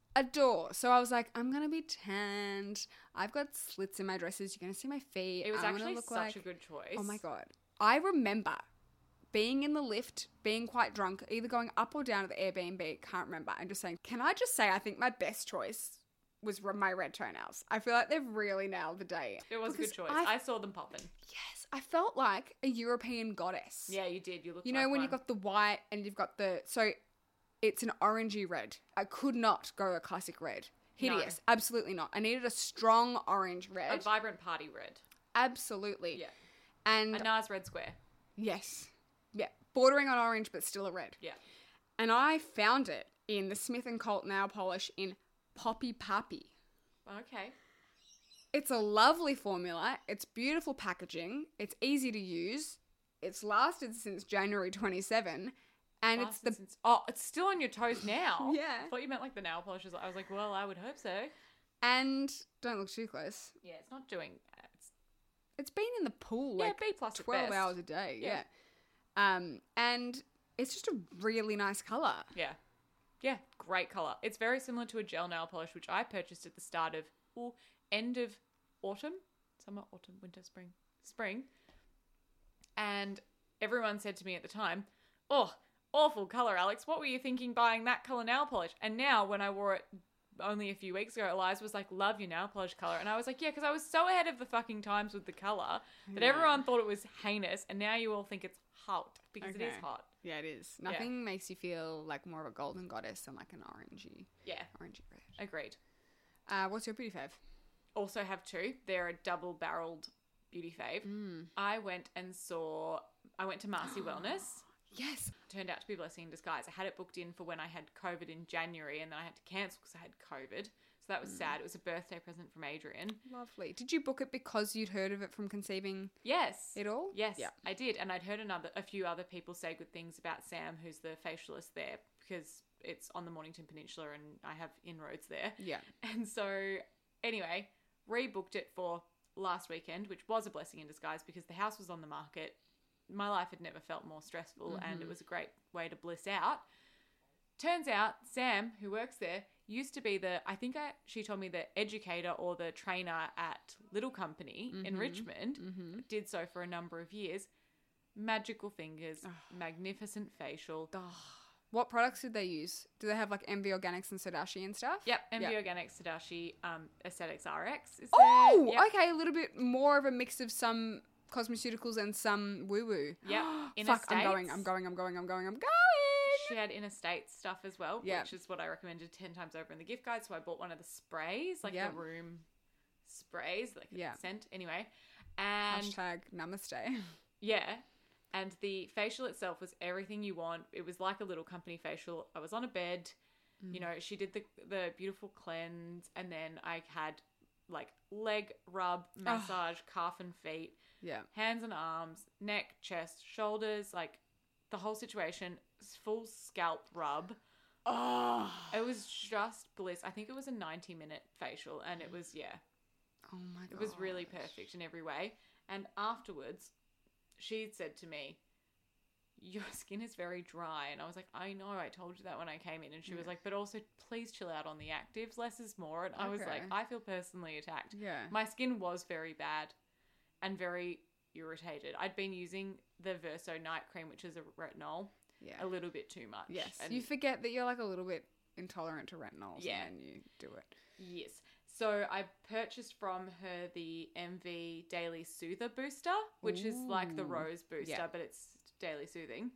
adore. So I was like, I'm going to be tanned. I've got slits in my dresses. You're going to see my feet. It was I'm gonna actually look such like... a good choice. Oh my God. I remember being in the lift, being quite drunk, either going up or down at the Airbnb, can't remember, and just saying, can I just say I think my best choice was my red toenails. I feel like they've really nailed the day. It was a Because good choice. I, I saw them popping. yes, I felt like a European goddess. Yeah, you did. You looked You know, like when one. you've got the white and you've got the... So it's an orangey red. I could not go a classic red. Hideous. No. Absolutely not. I needed a strong orange a red. vibrant party red. Absolutely. Yeah. And A NARS red square. yes. Yeah. Bordering on orange, but still a red. Yeah. And I found it in the Smith and Colt nail polish in Poppy Pappy. Okay. It's a lovely formula. It's beautiful packaging. It's easy to use. It's lasted since January twenty-seventh. And Lasted it's the... since- oh, it's still on your toes now. Yeah. I thought you meant like the nail polishes. I was like, well, I would hope so. And don't look too close. Yeah, it's not doing. It's, It's been in the pool Yeah, like B plus at twelve best. hours a day. Yeah. Yeah. Um, and it's just a really nice colour. yeah, yeah, great color. It's very similar to a gel nail polish, which I purchased at the start of, or end of autumn, summer, autumn, winter, spring, spring. And everyone said to me at the time, "Oh, awful color, Alex. What were you thinking buying that color nail polish?" And now, when I wore it only a few weeks ago, Eliza was like, "Love your nail polish color," and I was like, "Yeah," because I was so ahead of the fucking times with the color that everyone thought it was heinous, and now you all think it's hot because it is Okay. hot. Yeah, it is. Nothing makes you feel like more of a golden goddess than like an orangey, Yeah, orangey red. agreed. Uh, what's your beauty fave? Also have two. They're a double-barreled beauty fave. Mm. I went and saw. I went to Marcy Wellness. Yes. Turned out to be a blessing in disguise. I had it booked in for when I had COVID in January, and then I had to cancel because I had COVID. So that was sad. It was a birthday present from Adrian. Lovely. Did you book it because you'd heard of it from conceiving Yes. it all? Yes, Yeah. I did, and I'd heard another, a few other people say good things about Sam, who's the facialist there, because it's on the Mornington Peninsula, and I have inroads there. Yeah. And so, anyway, rebooked it for last weekend, which was a blessing in disguise because the house was on the market. My life had never felt more stressful, Mm-hmm. and it was a great way to bliss out. Turns out, Sam, who works there, used to be the, I think I, she told me the educator or the trainer at Little Company in Mm-hmm. Richmond, did so for a number of years. Magical fingers, magnificent facial. What products did they use? Do they have like M V Organics and Sodashi and stuff? Yep, M V Yeah. Organics, Tadashi, um, Aesthetics R X is Oh, there. Yep. okay. A little bit more of a mix of some cosmeceuticals and some woo woo. Yep. In Fuck, I'm going, Estates. I'm going, I'm going, I'm going, I'm going. She had in estate stuff as well, Yeah. which is what I recommended ten times over in the gift guide. So I bought one of the sprays, like Yeah. the room sprays, like Yeah. scent anyway. And Hashtag namaste. yeah, and the facial itself was everything you want. It was like a Little Company facial. I was on a bed, Mm. you know, she did the the beautiful cleanse, and then I had like leg rub, massage, calf and feet, Yeah. hands and arms, neck, chest, shoulders, like the whole situation, full scalp rub. Oh. It was just bliss. I think it was a ninety minute facial, and it was, yeah, Oh my god. it was really perfect in every way. And afterwards, she said to me, "Your skin is very dry." And I was like, "I know, I told you that when I came in." And she was like, "But also, please chill out on the actives. Less is more." And I was Okay. like, I feel personally attacked. Yeah. My skin was very bad and very irritated. I'd been using the Verso night cream, which is a retinol, Yeah. a little bit too much. Yes. And You forget that you're like a little bit intolerant to retinols Yeah. and then you do it. Yes. So I purchased from her the M V Daily Soother Booster, which is like the Ooh. Rose Booster, Yeah. but it's daily soothing.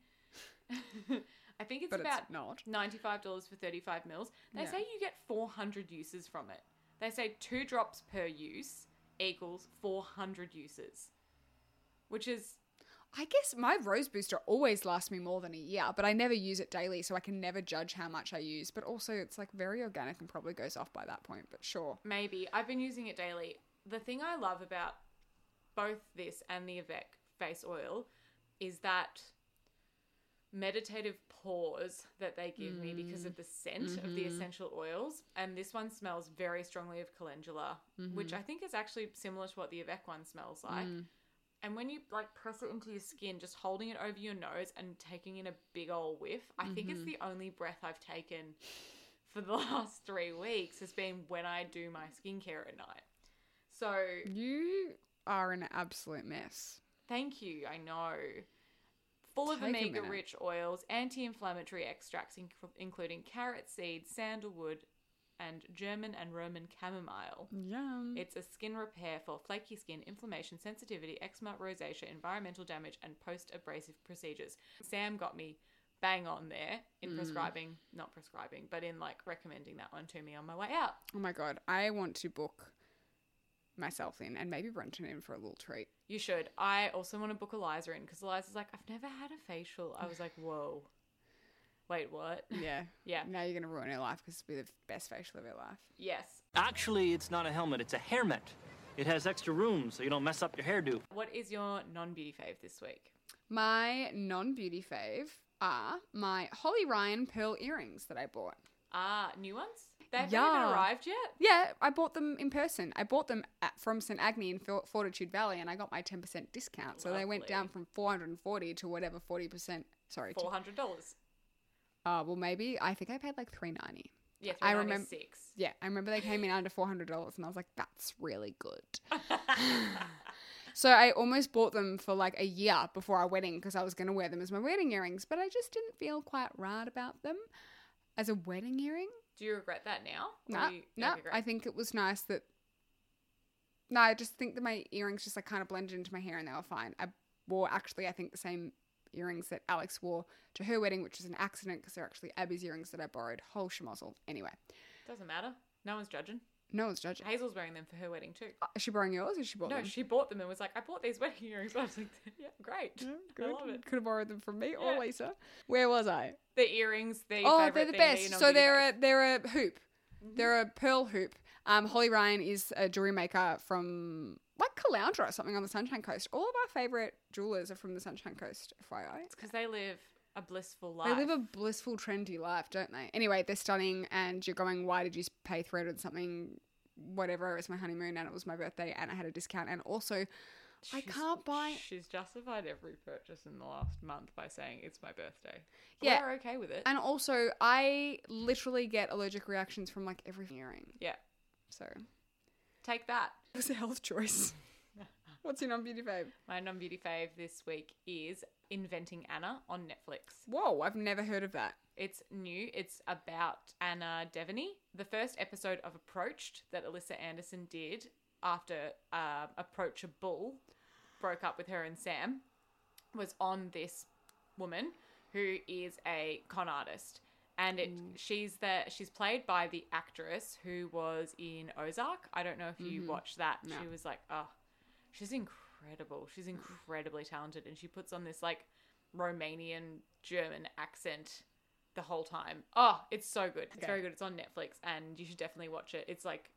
I think it's But about it's not. ninety-five dollars for thirty-five mils. They Yeah. say you get four hundred uses from it. They say two drops per use equals four hundred uses, which is, I guess my rose booster always lasts me more than a year, but I never use it daily, so I can never judge how much I use. But also, it's like very organic and probably goes off by that point, but sure. maybe. I've been using it daily. The thing I love about both this and the Avec face oil is that meditative pause that they give me because of the scent of the essential oils. And this one smells very strongly of calendula, which I think is actually similar to what the Avec one smells like. And when you like press it into your skin, just holding it over your nose and taking in a big old whiff, I think it's the only breath I've taken for the last three weeks has been when I do my skincare at night. So You are an absolute mess. thank you. I know. Full of Take a minute. omega-rich oils, anti-inflammatory extracts, inc- including carrot seed, sandalwood, and German and Roman chamomile. Yum. It's a skin repair for flaky skin, inflammation, sensitivity, eczema, rosacea, environmental damage, and post-abrasive procedures. Sam got me bang on there in Mm. prescribing, not prescribing, but in like recommending that one to me on my way out. Oh my God. I want to book myself in and maybe Brenton in for a little treat. You should. I also want to book Eliza in because Eliza's like, I've never had a facial. I was like, whoa. Wait, what? Yeah. Yeah. Now you're going to ruin her life because it'll be the best facial of her life. Yes. Actually, it's not a helmet, it's a hairmet. It has extra room so you don't mess up your hairdo. What is your non-beauty fave this week? My non-beauty fave are my Holly Ryan pearl earrings that I bought. Ah, new ones? They haven't Yeah. even arrived yet? Yeah, I bought them in person. I bought them at, from Saint Agni in For- Fortitude Valley, and I got my ten percent discount. So they went Lovely. down from four hundred forty to whatever forty percent. Sorry. four hundred dollars. Uh, well, maybe. I think I paid like three ninety. Yeah, I I remem- remember six. Yeah, I remember they came in under four hundred dollars, and I was like, that's really good. So I almost bought them for like a year before our wedding because I was going to wear them as my wedding earrings, but I just didn't feel quite right about them as a wedding earring. Do you regret that now? Or No, you- no. okay, great. I think it was nice that. No, I just think that my earrings just like kind of blended into my hair and they were fine. I wore actually, I think, the same earrings that Alex wore to her wedding, which was an accident because they're actually Abby's earrings that I borrowed. Whole schmozzle. Anyway, Doesn't matter. No one's judging. no one's judging. Hazel's wearing them for her wedding too. Is she borrowing yours or she bought No, them? she bought them and was like, I bought these wedding earrings. I was like, yeah, great. I love it. Could have borrowed them from me Yeah. or Lisa. Where was I? The earrings, the Oh, favourite they're the thing that best. you're So non-beauty they're fave. a they're a hoop. They're a pearl hoop. Um, Holly Ryan is a jewelry maker from like Caloundra or something on the Sunshine Coast. All of our favorite jewelers are from the Sunshine Coast. F Y I. because they live a blissful life. They live a blissful, trendy life, don't they? Anyway, they're stunning, and you're going, why did you pay three hundred something? Whatever. It was my honeymoon, and it was my birthday, and I had a discount, and also. I She's- can't buy. She's justified every purchase in the last month by saying it's my birthday. Yeah. We're okay with it. And also, I literally get allergic reactions from like every earring. yeah. So Take that. it was a health choice. What's your non-beauty fave? My non-beauty fave this week is Inventing Anna on Netflix. Whoa, I've never heard of that. It's new. It's about Anna Devaney. The first episode of Approached that Alyssa Anderson did after uh, Approachable broke up with her and Sam was on this woman who is a con artist. And it, she's the she's played by the actress who was in Ozark. I don't know if you watched that. No. She was like, oh, she's incredible. She's incredibly talented. And she puts on this like Romanian German accent the whole time. Oh, it's so good. It's Okay. very good. It's on Netflix and you should definitely watch it. It's like,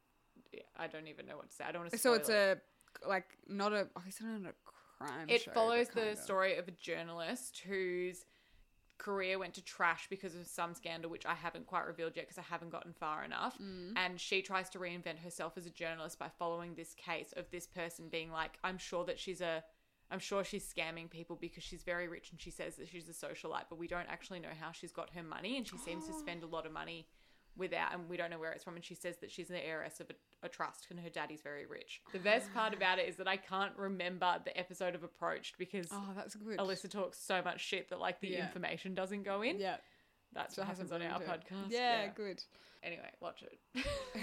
I don't even know what to say. I don't want to So spoil it's it. a like not a. Oh, it's not a crime. It show, follows but the kind of. story of a journalist whose career went to trash because of some scandal, which I haven't quite revealed yet because I haven't gotten far enough. Mm. And she tries to reinvent herself as a journalist by following this case of this person being like, I'm sure that she's a, I'm sure she's scamming people because she's very rich and she says that she's a socialite, but we don't actually know how she's got her money. And she seems to spend a lot of money without, and we don't know where it's from. And she says that she's an heiress of a, a trust and her daddy's very rich. The best part about it is that I can't remember the episode of Approached because Oh, that's good. Alyssa talks so much shit that like the Yeah. information doesn't go in. Yeah. That's So what it hasn't happens on our ruined it. podcast. Yeah, good. Anyway, watch it.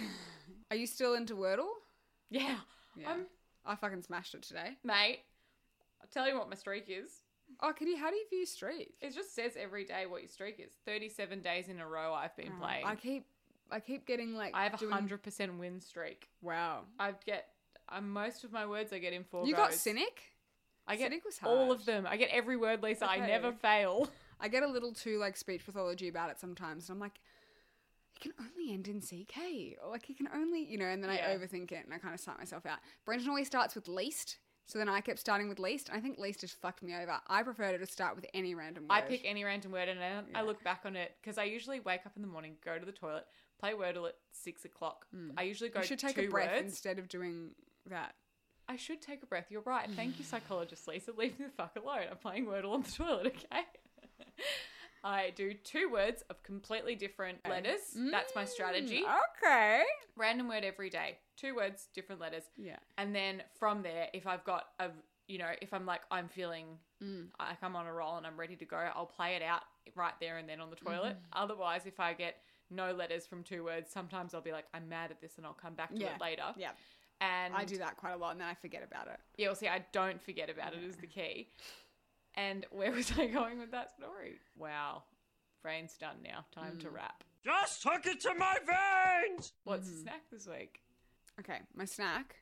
Are you still into Wordle? yeah. Yeah. Um, I fucking smashed it today. mate, I'll tell you what my streak is. Oh, can you? How do you view streak? It just says every day what your streak is. thirty-seven days in a row I've been Oh, playing. I keep, I keep getting like. I have a doing- one hundred percent win streak. Wow. I get uh, most of my words I get in four You goes. got cynic. I get Cynic was all hard. of them. I get every word, Lisa. I Okay. never fail. I get a little too like speech pathology about it sometimes, and I'm like, it can only end in C K, or like it can only, you know, and then Yeah. I overthink it and I kind of start myself out. Brenton always starts with least, so then I kept starting with least, and I think least just fucked me over. I prefer to start with any random word. I pick any random word and I, I look back on it because I usually wake up in the morning, go to the toilet, play Wordle at six o'clock. I usually go You should take two a breath words. instead of doing that. I should take a breath. You're right. Thank you, psychologist Lisa. Leave me the fuck alone. I'm playing Wordle on the toilet, okay? I do two words of completely different letters. That's my strategy. Okay. Random word every day. Two words, different letters. Yeah. And then from there, if I've got a, you know, if I'm like, I'm feeling like I'm on a roll and I'm ready to go, I'll play it out right there and then on the toilet. Mm-hmm. Otherwise, if I get no letters from two words, sometimes I'll be like, I'm mad at this and I'll come back to Yeah. it later. Yeah. And I do that quite a lot and then I forget about it. Yeah, well, see, I don't forget about it is the key. And where was I going with that story? Wow. Brain's done now. Time mm. to wrap. Just hook it to my veins! What's mm-hmm. the snack this week? Okay, my snack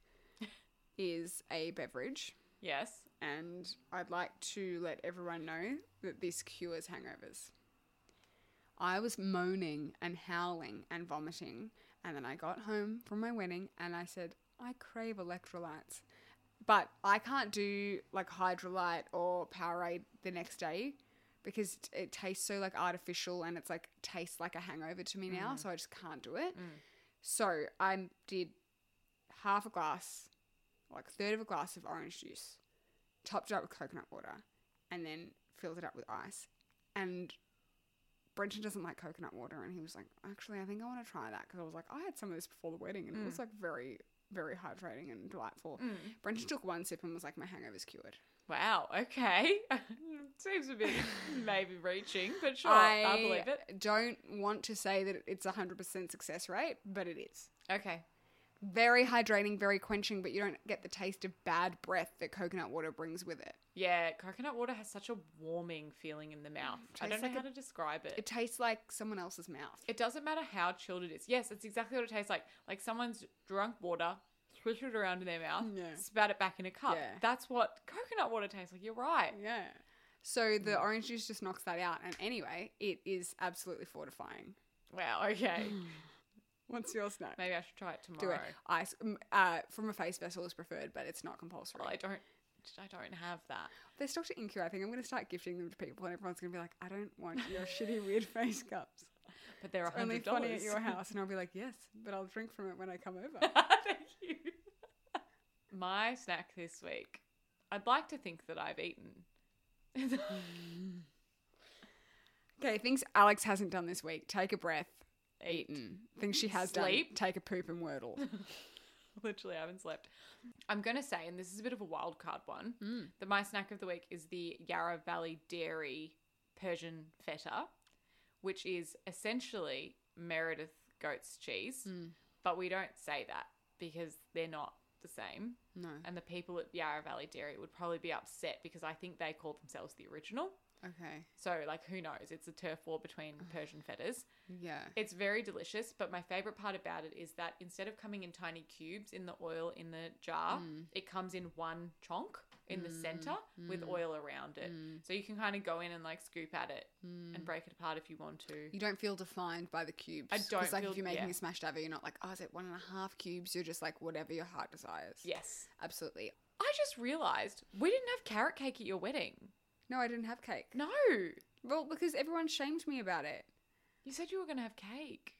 is a beverage. Yes. And I'd like to let everyone know that this cures hangovers. I was moaning and howling and vomiting, and then I got home from my wedding and I said, I crave electrolytes. But I can't do like Hydrolyte or Powerade the next day because it tastes so like artificial and it's like tastes like a hangover to me now. Mm. So I just can't do it. Mm. So I did half a glass, like a third of a glass of orange juice, topped it up with coconut water, and then filled it up with ice. And Brenton doesn't like coconut water, and he was like, actually, I think I want to try that because I was like, I had some of this before the wedding, and mm. it was like very, very hydrating and delightful. Mm. Brenton took one sip and was like, my hangover's cured. Wow, okay. Seems a bit maybe reaching, but sure, I I believe it. Don't want to say that it's a one hundred percent success rate, but it is. Okay. Very hydrating, very quenching, but you don't get the taste of bad breath that coconut water brings with it. Yeah, coconut water has such a warming feeling in the mouth. I don't know like how a, to describe it. It tastes like someone else's mouth. It doesn't matter how chilled it is. Yes, it's exactly what it tastes like. Like someone's drunk water, swish it around in their mouth, yeah. spat it back in a cup. Yeah. That's what coconut water tastes like. You're right. Yeah. So the mm. orange juice just knocks that out. And anyway, it is absolutely fortifying. Wow, okay. What's your snack? Maybe I should try it tomorrow. Do it. Ice uh, from a face vessel is preferred, but it's not compulsory. Well, I don't. I don't have that. They're stocked at Incure. I think I'm going to start gifting them to people, and everyone's going to be like, "I don't want your shitty weird face cups." But they're it's only funny at your house, and I'll be like, "Yes, but I'll drink from it when I come over." Thank you. My snack this week. I'd like to think that I've eaten. Okay, things Alex hasn't done this week. Take a breath. Eaten. Things she has Sleep. done. Take a poop and Wordle. Literally, I haven't slept. I'm going to say, and this is a bit of a wild card one, mm. that my snack of the week is the Yarra Valley Dairy Persian Feta, which is essentially Meredith goat's cheese, mm. but we don't say that because they're not the same. No. And the people at Yarra Valley Dairy would probably be upset because I think they call themselves the original. Okay. So, like, who knows? It's a turf war between Persian fetas. Yeah. It's very delicious, but my favourite part about it is that instead of coming in tiny cubes in the oil in the jar, mm. it comes in one chonk in mm. the centre mm. with oil around it. Mm. So you can kind of go in and, like, scoop at it mm. and break it apart if you want to. You don't feel defined by the cubes. I don't Because, like, feel, if you're making yeah. a smashed avo, you're not like, oh, is it one and a half cubes? You're just like, whatever your heart desires. Yes. Absolutely. I just realised we didn't have carrot cake at your wedding. No, I didn't have cake. No. Well, because everyone shamed me about it. You said you were going to have cake.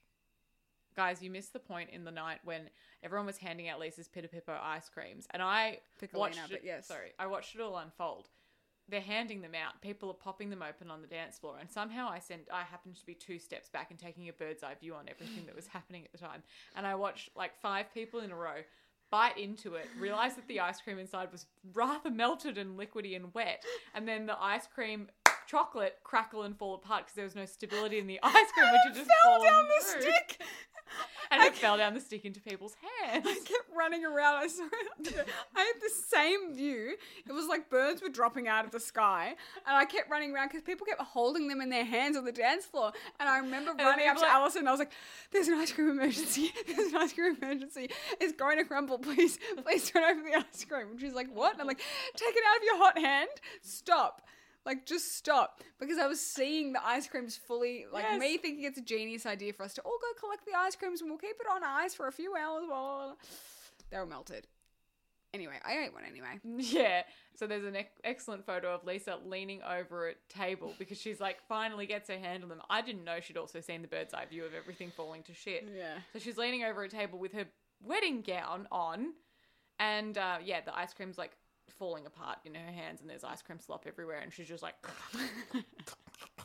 Guys, you missed the point in the night when everyone was handing out Lisa's Pita Pippo ice creams. And I Piccolina, watched it, but yes. Sorry, I watched it all unfold. They're handing them out. People are popping them open on the dance floor. And somehow I sent, I happened to be two steps back and taking a bird's eye view on everything that was happening at the time. And I watched like five people in a row bite into it, realised that the ice cream inside was rather melted and liquidy and wet. And then the ice cream chocolate crackle and fall apart because there was no stability in the ice cream, which had just fell fallen down the through. stick. And I it fell down the stick into people's hands. I kept running around. I saw it. I had the same view. It was like birds were dropping out of the sky. And I kept running around because people kept holding them in their hands on the dance floor. And I remember and running up to like, Alison and I was like, there's an ice cream emergency. There's an ice cream emergency. It's going to crumble. Please, please turn over the ice cream. And she's like, what? And I'm like, take it out of your hot hand. Stop. Like, just stop. Because I was seeing the ice creams fully, like, yes. me thinking it's a genius idea for us to all go collect the ice creams and we'll keep it on ice for a few hours while they were melted. Anyway, I ate one anyway. Yeah. So there's an ec- excellent photo of Lisa leaning over a table because she's, like, finally gets her hand on them. I didn't know she'd also seen the bird's eye view of everything falling to shit. Yeah. So she's leaning over a table with her wedding gown on and, uh, yeah, the ice cream's, like, falling apart in her hands and there's ice cream slop everywhere and she's just like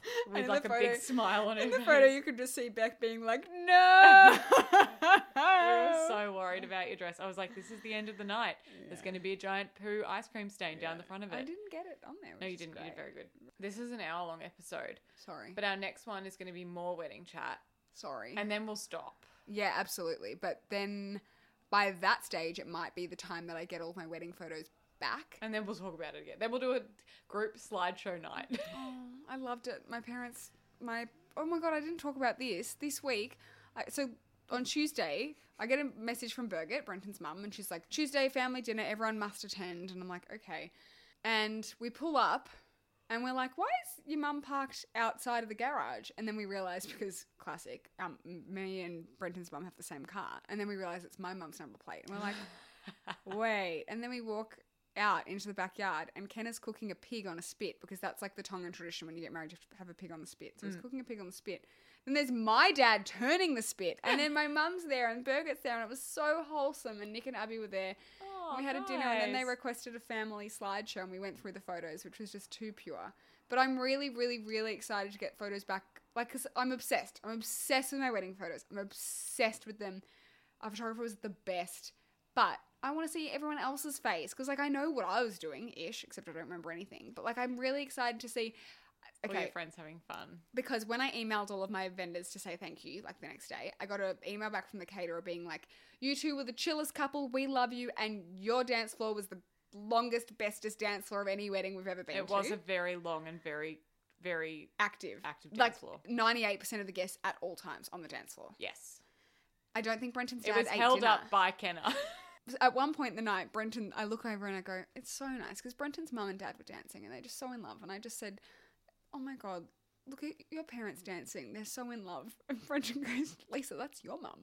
with in like the a big photo- smile on her In the face. photo, you could just see Beck being like, no! We were so worried about your dress. I was like, this is the end of the night. There's going to be a giant poo ice cream stain down the front of it. I didn't get it on there. No, which you is didn't. You great. did very good. This is an hour long episode. Sorry. But our next one is going to be more wedding chat. Sorry. And then we'll stop. Yeah, absolutely. But then by that stage, it might be the time that I get all my wedding photos back. And then we'll talk about it again. Then we'll do a group slideshow night. Oh, I loved it. My parents, my, oh my God, I didn't talk about this. This week, I, so on Tuesday, I get a message from Birgit, Brenton's mum, and she's like, Tuesday family dinner, everyone must attend. And I'm like, okay. And we pull up and we're like, why is your mum parked outside of the garage? And then we realise, because classic, um, me and Brenton's mum have the same car. And then we realise it's my mum's number plate. And we're like, wait. And then we walk out into the backyard and Ken is cooking a pig on a spit, because that's like the Tongan tradition. When you get married, you have to have a pig on the spit. So he's cooking a pig on the spit. Then there's my dad turning the spit, and then my mum's there and Birgit's there, and it was so wholesome. And Nick and Abby were there. Oh, we had a dinner, and then they nice. requested a family slideshow, and we went through the photos, which was just too pure. But I'm really, really, really excited to get photos back, like, because I'm obsessed. I'm obsessed with my wedding photos. I'm obsessed with them. Our photographer was the best, but I want to see everyone else's face, because, like, I know what I was doing, ish, except I don't remember anything. But, like, I'm really excited to see. All Okay, your friends having fun. because when I emailed all of my vendors to say thank you, like the next day, I got an email back from the caterer being like, you two were the chillest couple, we love you, and your dance floor was the longest, bestest dance floor of any wedding we've ever been It to. was a very long and very, very active. active dance like, floor. ninety-eight percent of the guests at all times on the dance floor. Yes. I don't think Brenton's It dad was ate held dinner. up by Kenna. At one point in the night, Brenton, I look over and I go, it's so nice, because Brenton's mum and dad were dancing and they're just so in love. And I just said, oh my God, look at your parents dancing. They're so in love. And Brenton goes, Lisa, that's your mum.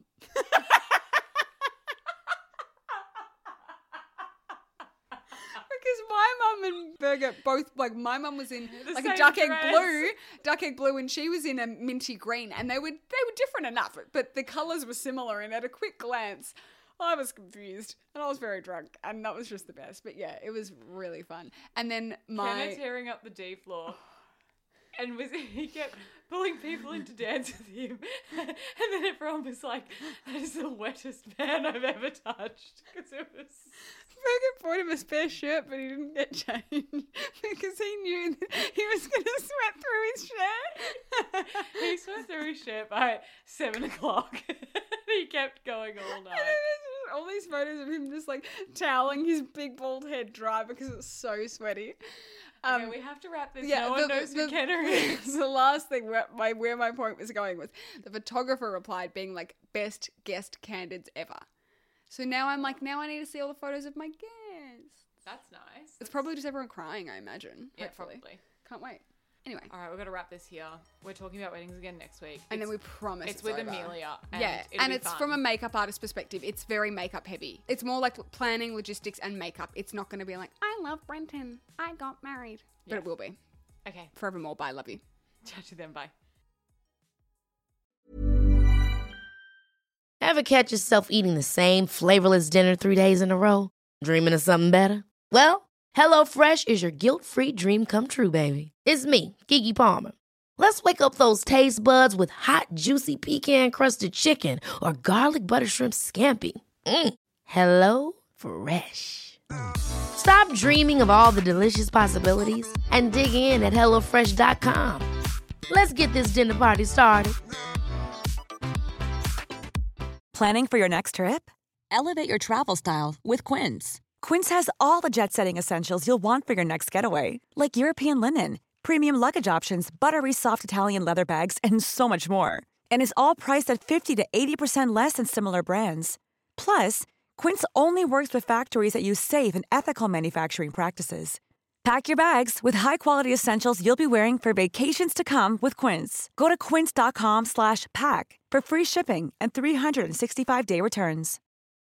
Because my mum and Birgit both, like, my mum was in The like a same duck egg dress. blue, duck egg blue, and she was in a minty green, and they were they were different enough, but the colours were similar. And at a quick glance, I was confused, and I was very drunk, and that was just the best. But yeah, it was really fun. And then my Kenna tearing up the D floor. And was he kept pulling people in to dance with him. And then everyone was like, that is the wettest man I've ever touched. Because it was... Birgit bought him a spare shirt, but he didn't get changed because he knew that he was going to sweat through his shirt. He sweat through his shirt by seven o'clock. He kept going all And night. then there's just all these photos of him just like toweling his big bald head dry because it's so sweaty. Okay, Um, we have to wrap this. yeah, no one the- knows who the- Kenna is. The last thing where my where my point was going was the photographer replied being like, best guest candidates ever. So now I'm like, now I need to see all the photos of my guests. That's nice. It's probably just everyone crying, I imagine. Yeah, hopefully. probably. Can't wait. Anyway. All right, we've got to wrap this here. We're talking about weddings again next week. And then It's- we promise It's, it's with over. Amelia. And yeah, it'll and be it's fun. from a makeup artist perspective. It's very makeup heavy. It's more like planning, logistics, and makeup. It's not going to be like, I love Brenton. I got married. But Yeah. it will be. Okay, Forevermore. Bye. Love you. chat to them. Bye. Ever catch yourself eating the same flavorless dinner three days in a row? Dreaming of something better? Well, HelloFresh is your guilt-free dream come true, baby. It's me, Keke Palmer. Let's wake up those taste buds with hot, juicy pecan-crusted chicken or garlic butter shrimp scampi. Mm. Hello Fresh. Stop dreaming of all the delicious possibilities and dig in at hello fresh dot com. Let's get this dinner party started. Planning for your next trip? Elevate your travel style with Quince. Quince has all the jet-setting essentials you'll want for your next getaway, like European linen, premium luggage options, buttery soft Italian leather bags, and so much more. And is all priced at fifty to eighty percent less than similar brands. Plus, Quince only works with factories that use safe and ethical manufacturing practices. Pack your bags with high-quality essentials you'll be wearing for vacations to come with Quince. Go to quince dot com slash pack for free shipping and three sixty-five day returns.